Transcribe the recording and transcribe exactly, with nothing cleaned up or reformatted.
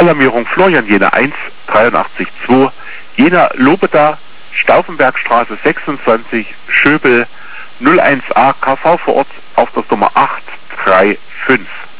Alarmierung Florian Jena eins, dreiundachtzig zwei, Jena Lobeda, Stauffenbergstraße sechsundzwanzig, Schöbel, null eins A K V vor Ort auf der Nummer acht drei fünf.